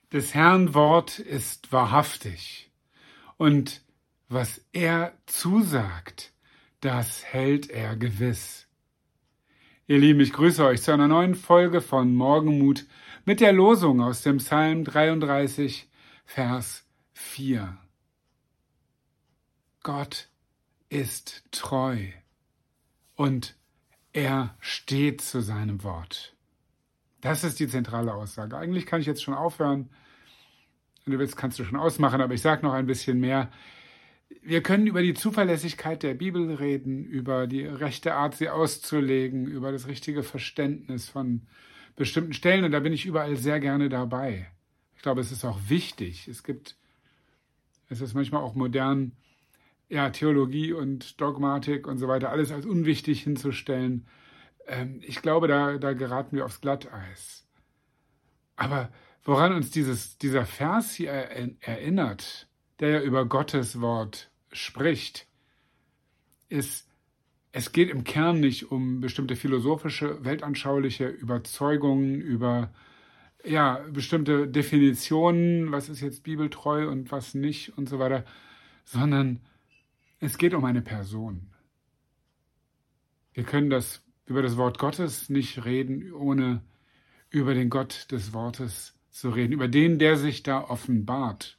Des Herrn Wort ist wahrhaftig, und was er zusagt, das hält er gewiss. Ihr Lieben, ich grüße euch zu einer neuen Folge von Morgenmut mit der Losung aus dem Psalm 33, Vers 4. Gott ist treu und er steht zu seinem Wort. Das ist die zentrale Aussage. Eigentlich kann ich jetzt schon aufhören. Wenn du willst, kannst du schon ausmachen, aber ich sage noch ein bisschen mehr. Wir können über die Zuverlässigkeit der Bibel reden, über die rechte Art, sie auszulegen, über das richtige Verständnis von bestimmten Stellen, und da bin ich überall sehr gerne dabei. Ich glaube, es ist auch wichtig. Es ist manchmal auch modern, Theologie und Dogmatik und so weiter, alles als unwichtig hinzustellen. Ich glaube, da geraten wir aufs Glatteis. Aber woran uns dieser Vers hier erinnert, der ja über Gottes Wort spricht, ist, es geht im Kern nicht um bestimmte philosophische, weltanschauliche Überzeugungen, über bestimmte Definitionen, was ist jetzt bibeltreu und was nicht und so weiter, sondern es geht um eine Person. Wir können über das Wort Gottes nicht reden, ohne über den Gott des Wortes zu reden, über den, der sich da offenbart.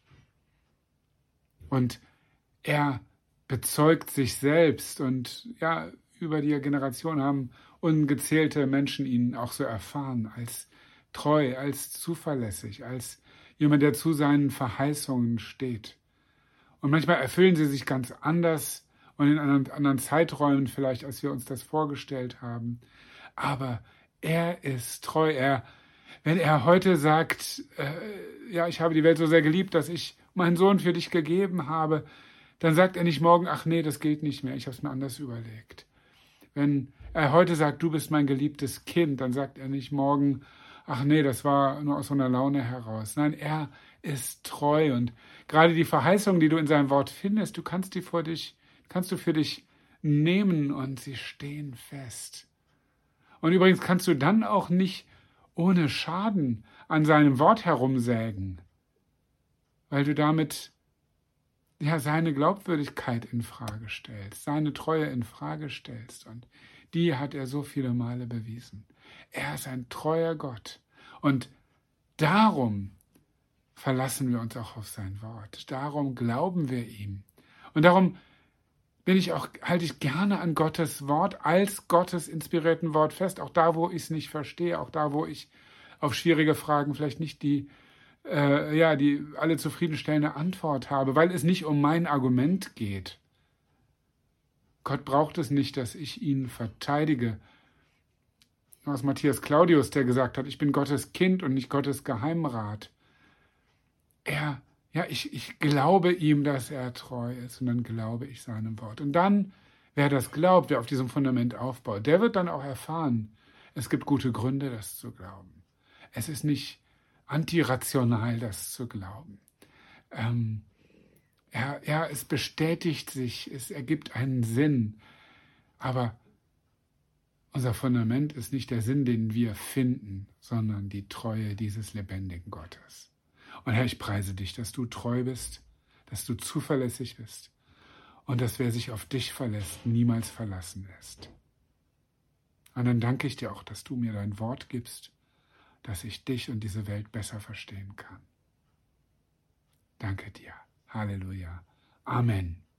Und er bezeugt sich selbst, und über die Generation haben ungezählte Menschen ihn auch so erfahren, als treu, als zuverlässig, als jemand, der zu seinen Verheißungen steht. Und manchmal erfüllen sie sich ganz anders und in anderen Zeiträumen vielleicht, als wir uns das vorgestellt haben. Aber er ist treu. Wenn er heute sagt, ich habe die Welt so sehr geliebt, dass ich meinen Sohn für dich gegeben habe, dann sagt er nicht morgen, ach nee, das gilt nicht mehr, ich habe es mir anders überlegt. Wenn er heute sagt, du bist mein geliebtes Kind, dann sagt er nicht morgen, ach nee, das war nur aus so einer Laune heraus. Nein, er ist treu, und gerade die Verheißungen, die du in seinem Wort findest, kannst du für dich nehmen, und sie stehen fest. Und übrigens kannst du dann auch nicht ohne Schaden an seinem Wort herumsägen, weil du damit seine Glaubwürdigkeit in Frage stellst, seine Treue in Frage stellst, und die hat er so viele Male bewiesen. Er ist ein treuer Gott, und darum verlassen wir uns auch auf sein Wort. Darum glauben wir ihm. Und darum halte ich gerne an Gottes Wort als Gottes inspirierten Wort fest, auch da, wo ich es nicht verstehe, auch da, wo ich auf schwierige Fragen vielleicht nicht die alle zufriedenstellende Antwort habe, weil es nicht um mein Argument geht. Gott braucht es nicht, dass ich ihn verteidige. Aus Matthias Claudius, der gesagt hat, ich bin Gottes Kind und nicht Gottes Geheimrat. Ich glaube ihm, dass er treu ist, und dann glaube ich seinem Wort. Und dann, wer das glaubt, wer auf diesem Fundament aufbaut, der wird dann auch erfahren, es gibt gute Gründe, das zu glauben. Es ist nicht antirational, das zu glauben. Es bestätigt sich, es ergibt einen Sinn, aber unser Fundament ist nicht der Sinn, den wir finden, sondern die Treue dieses lebendigen Gottes. Und Herr, ich preise dich, dass du treu bist, dass du zuverlässig bist und dass wer sich auf dich verlässt, niemals verlassen lässt. Und dann danke ich dir auch, dass du mir dein Wort gibst, dass ich dich und diese Welt besser verstehen kann. Danke dir. Halleluja. Amen.